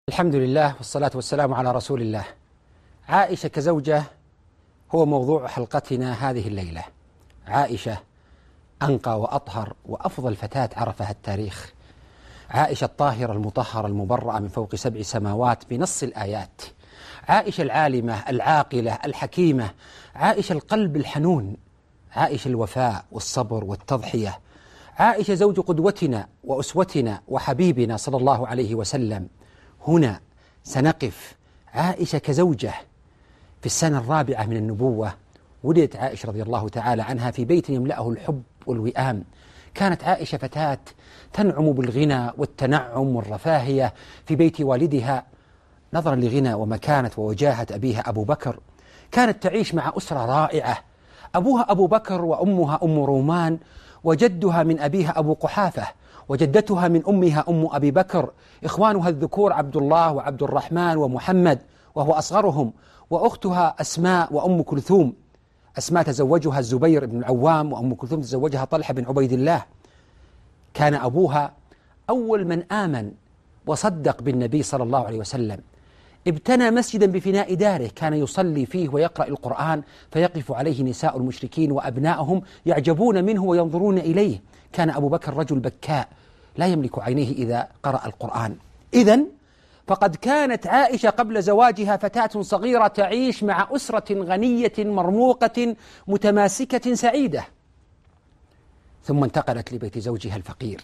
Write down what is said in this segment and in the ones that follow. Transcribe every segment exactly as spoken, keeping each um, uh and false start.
الحمد لله والصلاة والسلام على رسول الله. عائشة كزوجة هو موضوع حلقتنا هذه الليلة. عائشة أنقى وأطهر وأفضل فتاة عرفها التاريخ، عائشة الطاهرة المطهرة المبرأة من فوق سبع سماوات بنص الآيات، عائشة العالمة العاقلة الحكيمة، عائشة القلب الحنون، عائشة الوفاء والصبر والتضحية، عائشة زوج قدوتنا وأسوتنا وحبيبنا صلى الله عليه وسلم. هنا سنقف. عائشة كزوجة في السنة الرابعة من النبوة ولدت عائشة رضي الله تعالى عنها في بيت يملأه الحب والوئام. كانت عائشة فتاة تنعم بالغنى والتنعم والرفاهية في بيت والدها نظرا لغنى ومكانة ووجاهة أبيها أبو بكر. كانت تعيش مع أسرة رائعة، أبوها أبو بكر وأمها أم رومان، وجدها من أبيها أبو قحافة، وجدتها من أمها أم أبي بكر، إخوانها الذكور عبد الله وعبد الرحمن ومحمد وهو أصغرهم، وأختها أسماء وأم كلثوم. أسماء تزوجها الزبير بن العوام، وأم كلثوم تزوجها طلحة بن عبيد الله. كان أبوها أول من آمن وصدق بالنبي صلى الله عليه وسلم. ابتنى مسجدا بفناء داره كان يصلي فيه ويقرأ القرآن، فيقف عليه نساء المشركين وأبناؤهم يعجبون منه وينظرون إليه. كان أبو بكر رجل بكاء لا يملك عينيه إذا قرأ القرآن. إذن فقد كانت عائشة قبل زواجها فتاة صغيرة تعيش مع أسرة غنية مرموقة متماسكة سعيدة، ثم انتقلت لبيت زوجها الفقير،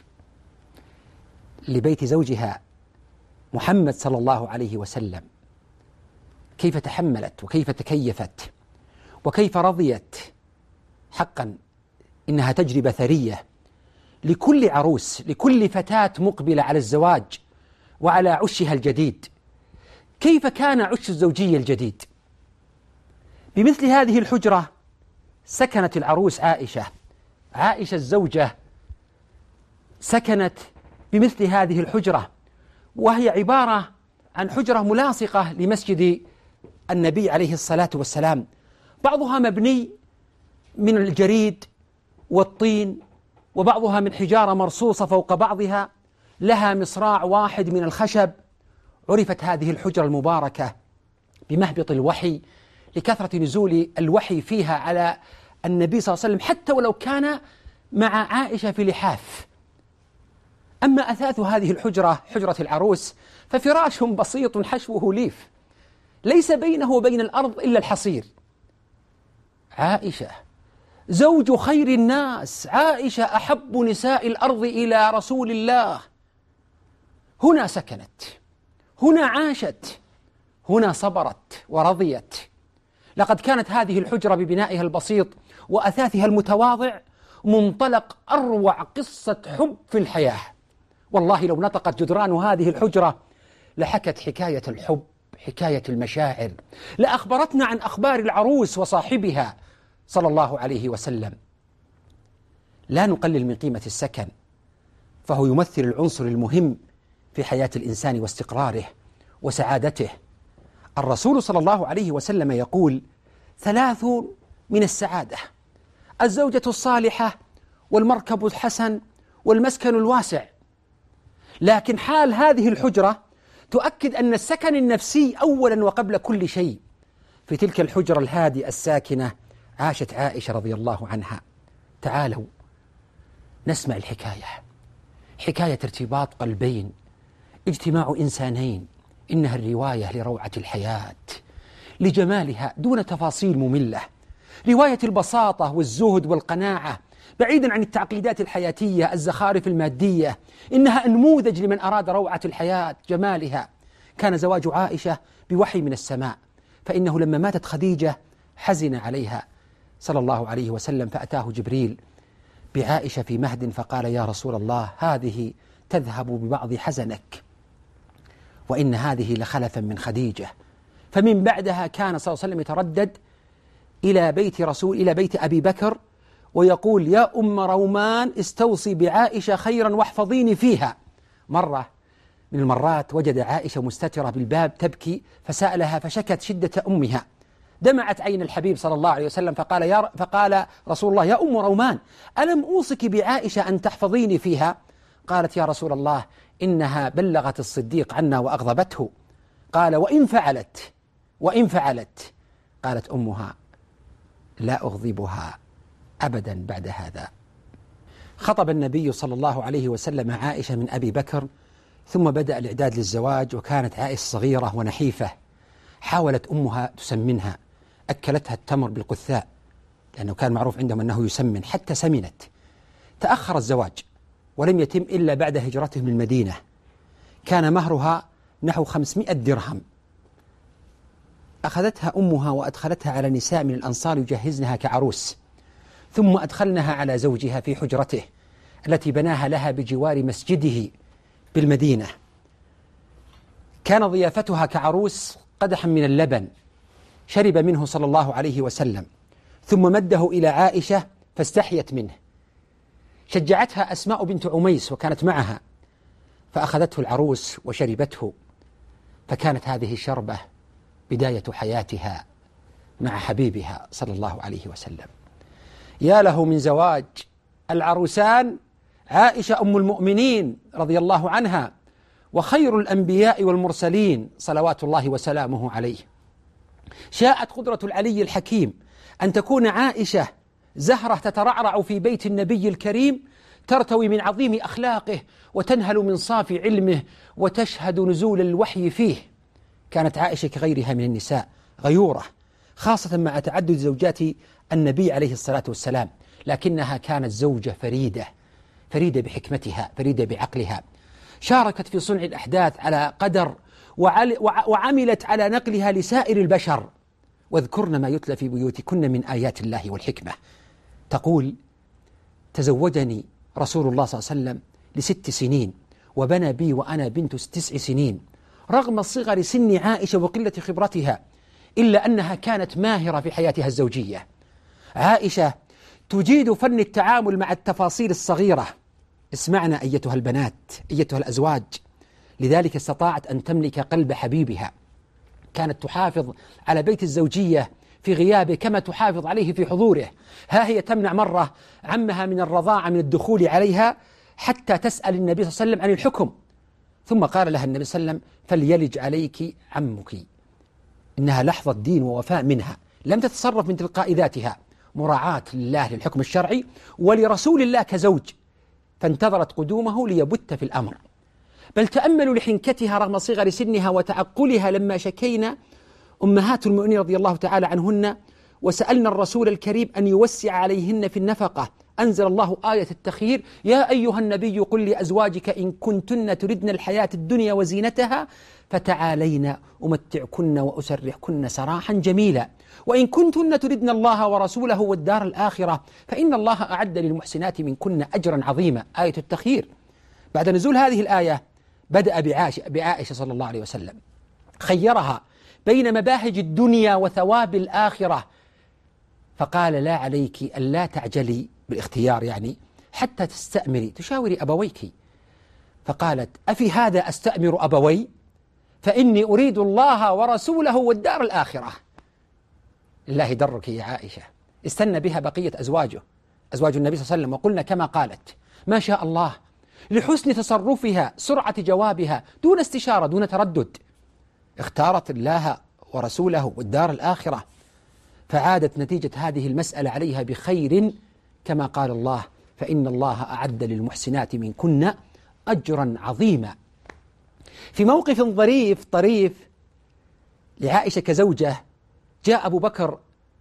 لبيت زوجها محمد صلى الله عليه وسلم. كيف تحملت وكيف تكيفت وكيف رضيت. حقا إنها تجربة ثرية لكل عروس، لكل فتاة مقبلة على الزواج وعلى عشها الجديد. كيف كان عش الزوجية الجديد؟ بمثل هذه الحجرة سكنت العروس عائشة. عائشة الزوجة سكنت بمثل هذه الحجرة، وهي عبارة عن حجرة ملاصقة لمسجد النبي عليه الصلاة والسلام. بعضها مبني من الجريد والطين، وبعضها من حجارة مرصوصة فوق بعضها، لها مصراع واحد من الخشب. عرفت هذه الحجرة المباركة بمهبط الوحي لكثرة نزول الوحي فيها على النبي صلى الله عليه وسلم، حتى ولو كان مع عائشة في لحاف. أما أثاث هذه الحجرة، حجرة العروس، ففراش بسيط حشوه ليف، ليس بينه وبين الأرض إلا الحصير. عائشة زوج خير الناس، عائشة أحب نساء الأرض إلى رسول الله، هنا سكنت، هنا عاشت، هنا صبرت ورضيت. لقد كانت هذه الحجرة ببنائها البسيط وأثاثها المتواضع منطلق أروع قصة حب في الحياة. والله لو نطقت جدران هذه الحجرة لحكت حكاية الحب، حكاية المشاعر، لأخبرتنا عن أخبار العروس وصاحبها صلى الله عليه وسلم. لا نقلل من قيمة السكن، فهو يمثل العنصر المهم في حياة الإنسان واستقراره وسعادته. الرسول صلى الله عليه وسلم يقول: ثلاث من السعادة: الزوجة الصالحة، والمركب الحسن، والمسكن الواسع. لكن حال هذه الحجرة تؤكد أن السكن النفسي أولا وقبل كل شيء. في تلك الحجرة الهادئة الساكنة عاشت عائشة رضي الله عنها. تعالوا نسمع الحكاية، حكاية ارتباط قلبين، اجتماع إنسانين. إنها الرواية لروعة الحياة، لجمالها دون تفاصيل مملة، رواية البساطة والزهد والقناعة بعيدا عن التعقيدات الحياتية الزخارف المادية. إنها نموذج لمن أراد روعة الحياة جمالها. كان زواج عائشة بوحي من السماء، فإنه لما ماتت خديجة حزن عليها صلى الله عليه وسلم، فأتاه جبريل بعائشة في مهد فقال: يا رسول الله، هذه تذهب ببعض حزنك، وإن هذه لخلفا من خديجة. فمن بعدها كان صلى الله عليه وسلم يتردد إلى بيت رسول إلى بيت أبي بكر ويقول: يا أم رومان، استوصي بعائشة خيرا واحفظيني فيها. مرة من المرات وجد عائشة مستترة بالباب تبكي، فسألها فشكت شدة أمها. دمعت عين الحبيب صلى الله عليه وسلم فقال يا فقال رسول الله: يا أم رومان، ألم أوصك بعائشة أن تحفظيني فيها؟ قالت: يا رسول الله، إنها بلغت الصديق عنا وأغضبته. قال وإن فعلت وإن فعلت قالت أمها لا أغضبها أبدا بعد هذا. خطب النبي صلى الله عليه وسلم عائشة من أبي بكر، ثم بدأ الإعداد للزواج، وكانت عائشة صغيرة ونحيفة. حاولت أمها تسمنها، أكلتها التمر بالقثاء لأنه كان معروف عندهم أنه يسمن، حتى سمنت. تأخر الزواج ولم يتم إلا بعد هجرتهم للمدينة. كان مهرها نحو خمسمائة درهم. أخذتها أمها وأدخلتها على نساء من الأنصار يجهزنها كعروس، ثم أدخلنها على زوجها في حجرته التي بناها لها بجوار مسجده بالمدينة. كان ضيافتها كعروس قدحا من اللبن شرب منه صلى الله عليه وسلم، ثم مده إلى عائشة فاستحيت منه. شجعتها أسماء بنت عميس وكانت معها، فأخذته العروس وشربته، فكانت هذه الشربة بداية حياتها مع حبيبها صلى الله عليه وسلم. يا له من زواج! العروسان عائشة أم المؤمنين رضي الله عنها، وخير الأنبياء والمرسلين صلوات الله وسلامه عليه. شاءت قدرة العلي الحكيم أن تكون عائشة زهرة تترعرع في بيت النبي الكريم، ترتوي من عظيم أخلاقه وتنهل من صافي علمه وتشهد نزول الوحي فيه. كانت عائشة كغيرها من النساء غيورة، خاصة مع تعدد زوجات النبي عليه الصلاة والسلام، لكنها كانت زوجة فريدة، فريدة بحكمتها، فريدة بعقلها. شاركت في صنع الأحداث على قدر وعملت على نقلها لسائر البشر. واذكرن ما يتلى في بيوتكن من آيات الله والحكمة. تقول: تزوجني رسول الله صلى الله عليه وسلم لست سنين، وبنى بي وأنا بنت تسع سنين، رغم صغر سن عائشة وقلة خبرتها، إلا أنها كانت ماهرة في حياتها الزوجية. عائشة تجيد فن التعامل مع التفاصيل الصغيرة. اسمعنا أيتها البنات، أيتها الأزواج. لذلك استطاعت أن تملك قلب حبيبها. كانت تحافظ على بيت الزوجية في غيابه كما تحافظ عليه في حضوره. ها هي تمنع مرة عمها من الرضاعة من الدخول عليها حتى تسأل النبي صلى الله عليه وسلم عن الحكم، ثم قال لها النبي صلى الله عليه وسلم: فليلج عليك عمك. إنها لحظة دين ووفاء منها، لم تتصرف من تلقاء ذاتها، مراعاة لله للحكم الشرعي ولرسول الله كزوج، فانتظرت قدومه ليبت في الأمر. بل تأملوا لحنكتها رغم صغر سنها وتعقلها لما شكينا أمهات المؤمنين رضي الله تعالى عنهن وسألنا الرسول الكريم أن يوسع عليهن في النفقة، أنزل الله آية التخيير: يا أيها النبي قل لأزواجك إن كنتن تردن الحياة الدنيا وزينتها فتعالين أمتعكن وأسرحكن سراحا جميلا، وإن كنتن تردن الله ورسوله والدار الآخرة فإن الله أعد للمحسنات منكن أجرا عظيما. آية التخيير. بعد نزول هذه الآية بدأ بعائشة صلى الله عليه وسلم، خيرها بين مباهج الدنيا وثواب الآخرة، فقال: لا عليك ألا تعجلي بالاختيار، يعني حتى تستأمري تشاوري أبويك. فقالت: أفي هذا أستأمر أبوي؟ فإني أريد الله ورسوله والدار الآخرة. الله درك يا عائشة. استنى بها بقية أزواجه، أزواج النبي صلى الله عليه وسلم، وقلنا كما قالت ما شاء الله، لحسن تصرفها، سرعة جوابها، دون استشارة دون تردد، اختارت الله ورسوله والدار الآخرة، فعادت نتيجة هذه المسألة عليها بخير، كما قال الله: فإن الله أعد للمحسنات منكن أجرا عظيما. في موقف ظريف طريف لعائشة كزوجة، جاء أبو بكر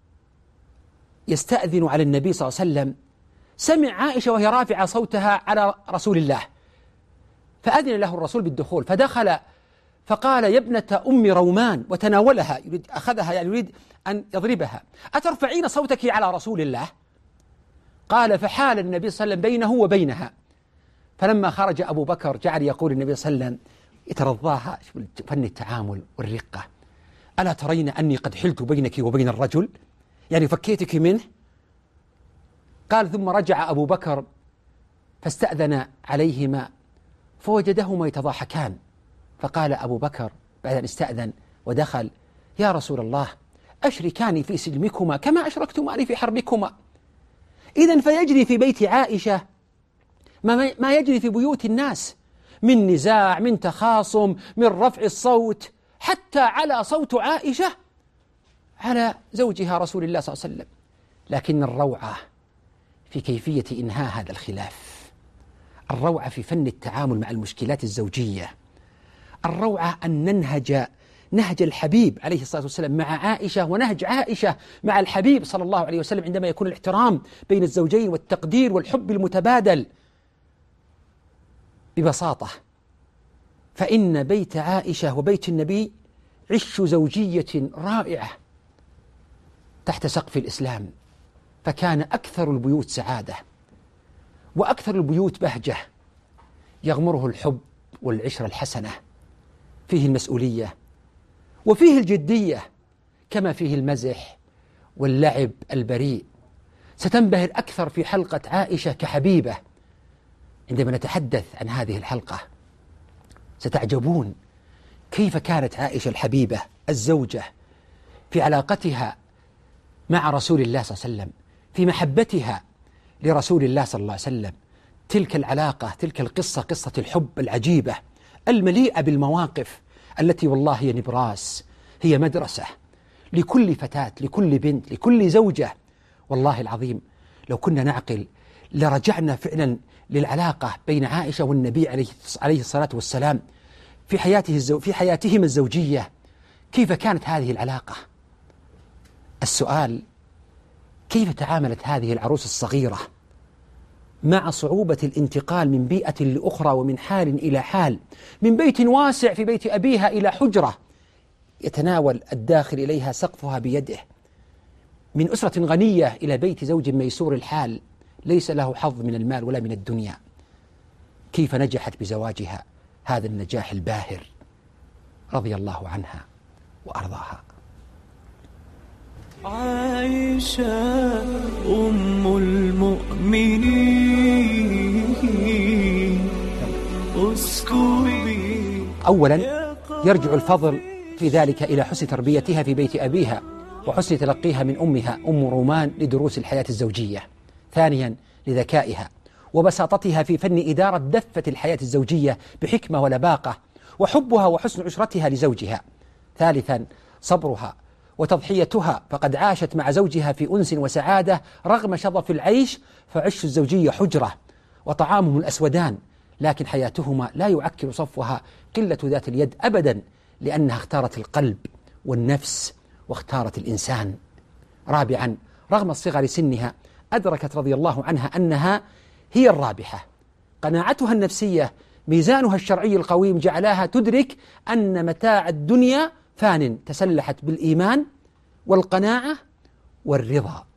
يستأذن على النبي صلى الله عليه وسلم، سمع عائشة وهي رافعة صوتها على رسول الله، فأذن له الرسول بالدخول، فدخل فقال: يا ابنة أم رومان، وتناولها، يريد أخذها يعني يريد أن يضربها: أترفعين صوتك على رسول الله؟ قال: فحال النبي صلى الله عليه وسلم بينه وبينها. فلما خرج أبو بكر جعل يقول النبي صلى الله عليه وسلم يترضاها، فن التعامل والرقة: ألا ترين أني قد حلت بينك وبين الرجل، يعني فكيتك منه؟ قال: ثم رجع أبو بكر فاستأذن عليهما فوجدهما يتضاحكان، فقال أبو بكر بعد أن استأذن ودخل: يا رسول الله، أشركاني في سلمكما كما أشركتماني في حربكما. إذن فيجري في بيت عائشة ما يجري في بيوت الناس من نزاع، من تخاصم، من رفع الصوت، حتى على صوت عائشة على زوجها رسول الله صلى الله عليه وسلم. لكن الروعة في كيفية إنهاء هذا الخلاف، الروعة في فن التعامل مع المشكلات الزوجية، الروعة أن ننهج نهج الحبيب عليه الصلاة والسلام مع عائشة، ونهج عائشة مع الحبيب صلى الله عليه وسلم، عندما يكون الاحترام بين الزوجين والتقدير والحب المتبادل. ببساطة، فإن بيت عائشة وبيت النبي عش زوجية رائعة تحت سقف الإسلام، فكان أكثر البيوت سعادة وأكثر البيوت بهجة، يغمره الحب والعشرة الحسنة، فيه المسؤولية وفيه الجدية، كما فيه المزح واللعب البريء. ستنبهر أكثر في حلقة عائشة كحبيبة عندما نتحدث عن هذه الحلقة، ستعجبون كيف كانت عائشة الحبيبة الزوجة في علاقتها مع رسول الله صلى الله عليه وسلم، في محبتها لرسول الله صلى الله عليه وسلم. تلك العلاقة، تلك القصة، قصة الحب العجيبة المليئة بالمواقف التي والله هي نبراس، هي مدرسة لكل فتاة، لكل بنت، لكل زوجة. والله العظيم لو كنا نعقل لرجعنا فعلا للعلاقة بين عائشة والنبي عليه الصلاة والسلام في حياته الزو... في حياتهما الزوجية. كيف كانت هذه العلاقة؟ السؤال: كيف تعاملت هذه العروس الصغيرة مع صعوبة الانتقال من بيئة لأخرى ومن حال إلى حال، من بيت واسع في بيت أبيها إلى حجرة يتناول الداخل إليها سقفها بيده، من أسرة غنية إلى بيت زوج ميسور الحال ليس له حظ من المال ولا من الدنيا. كيف نجحت بزواجها هذا النجاح الباهر، رضي الله عنها وأرضاها. عائشة أم المؤمنين اسكبي. أولا يرجع الفضل في ذلك إلى حسن تربيتها في بيت أبيها وحسن تلقيها من أمها أم رومان لدروس الحياة الزوجية. ثانيا لذكائها وبساطتها في فن إدارة دفة الحياة الزوجية بحكمة ولباقة، وحبها وحسن عشرتها لزوجها. ثالثا صبرها وتضحيتها، فقد عاشت مع زوجها في أنس وسعادة رغم شظف العيش، فعش الزوجية حجرة وطعامهم الأسودان، لكن حياتهما لا يعكر صفوها قلة ذات اليد أبدا، لأنها اختارت القلب والنفس واختارت الإنسان. رابعا رغم الصغر سنها أدركت رضي الله عنها أنها هي الرابحة. قناعتها النفسية، ميزانها الشرعي القويم جعلها تدرك أن متاع الدنيا فان. تسلحت بالإيمان والقناعة والرضا.